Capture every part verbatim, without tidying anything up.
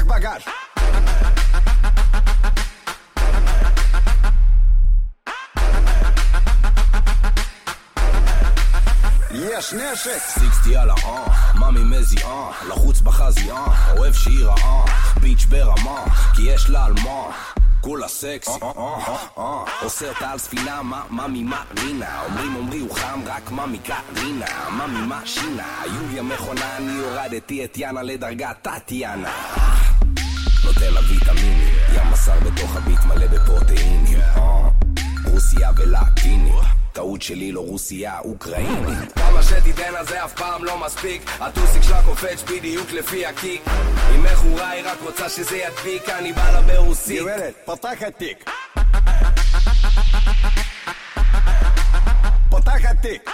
בגז. יש נשק סיקסטי על האן, ממי מזיען, לחוץ בחזיען, אוהב שהיא רעה, ביץ' ברמה, כי יש לה על מה, כולה סקסי, עושה אותה על ספינה, ממי מרינה, אומרים אומרי הוא חם, רק ממי קרינה, ממי משינה, יוליה מכונה, אני הורדתי את יאנה לדרגת טטיאנה, נותן לה ויטמינים, ים בשר בתוך הביט מלא בפרוטאינים, רוסיה ולטינית, טעות שלי לא רוסיה, אוקראינית. כמה שתיתן על זה אף פעם לא מספיק, הטוסיק שלה קופץ בדיוק לפי הקיק, אם מחורה היא רק רוצה שזה ידביק, אני בא לה ברוסית. גברת, פתח התיק, פתח התיק,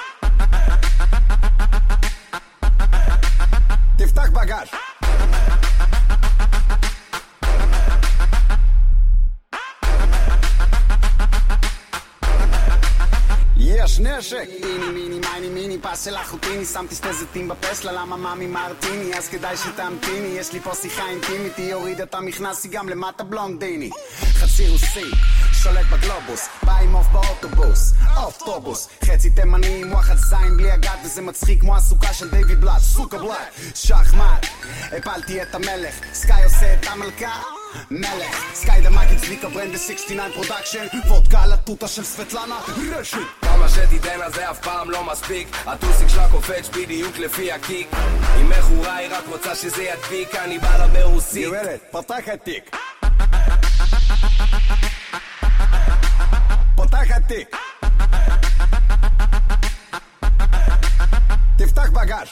תפתח בגז. יש נשק. מיני מיני מייני מיני פס של אחוטיני, שמתי שתי זיתים בפסלה, למה מאמי מרטיני, אז כדאי שתמתיני, יש לי פה שיחה אינטימית, היא הורידה את המכנס, היא גם למטה בלונדיני, חצי רוסי, שולט בגלובוס, בא עם אוף באוטובוס, אוטובוס, חצי תימני עם וואחד זין בלי הגת, וזה מצחיק כמו הסוכה של דיוויד בלאט, סוכה בלאט, שחמט, הפלתי את המלך, סקאי עושה את המלכה, מלך, סקאי דמאקי צביקה ברנד ב-שישים ותשע פרודקשן, וודקה על הטוטה של סבטלנה, רשת. כמה שתיתן על זה אף פעם לא מספיק, הטוסיק שלה קופץ בדיוק לפי הקיק, אם מחורה היא רק רוצה שזה ידביק, אני בא לה ברוסית. גברת, פתח התיק, פתח התיק, תפתח בגז.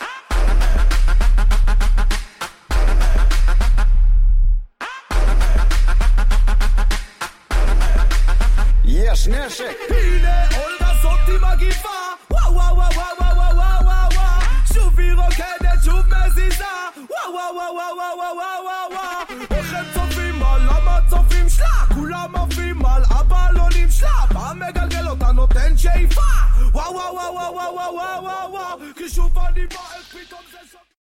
יש נשק. הנה אולגה זאתי מגיפה, וואו וואו וואו וואו וואו וואו וואו, שוב היא רוקדת, שוב מזיזה, וואו וואו וואו וואו וואו וואו וואו, איך הם צופים על המצופים שלה, כולם עפים על הבלונים שלה, פעם מגלגל אותה נותן שאיפה, וואו וואו וואו וואו וואו וואו וואו, כי שוב אני בא איך פתאום זה